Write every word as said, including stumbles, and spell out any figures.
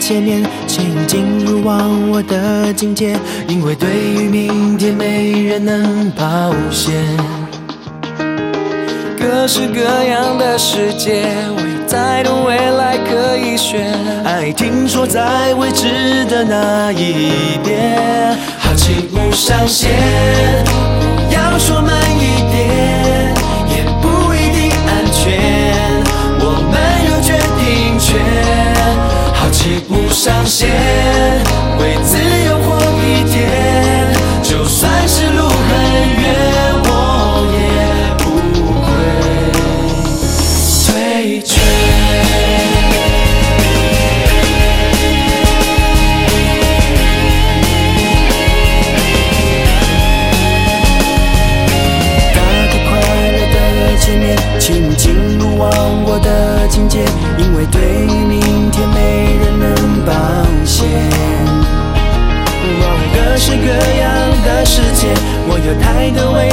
见面，请进入忘我的境界，因为对于明天没人能保险。各式各样的世界，我有太多未来可以选。爱听说在未知的那一边，好奇不上线。要说慢一点，也不一定安全，我们有决定权。好奇不上线，为自由活一天，就算是路很远，我也不会退却。请进入忘我的境界，因为对于明天没人能保险。各式各样的世界，我有太多未